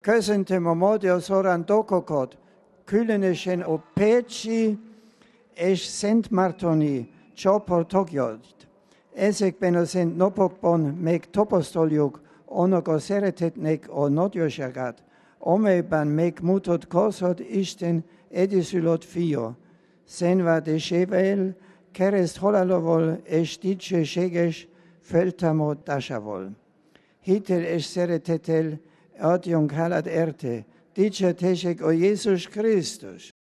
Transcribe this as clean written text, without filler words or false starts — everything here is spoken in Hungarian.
Köszöntöm a magyar szorándokokat, különösen a pécsi és szentmártoni csoport tagjait. Ezekben a szent napokban megtapasztaljuk annak a szeretetnek a nagyosságát, amelyben megmutatkozott Isten egyszülött fia, szenvedésével, kereszt halálával és dicsőséges feltámadásával. Hittel és szeretettel adjunk hálát érte. Dicsértessék a Jézus Krisztus!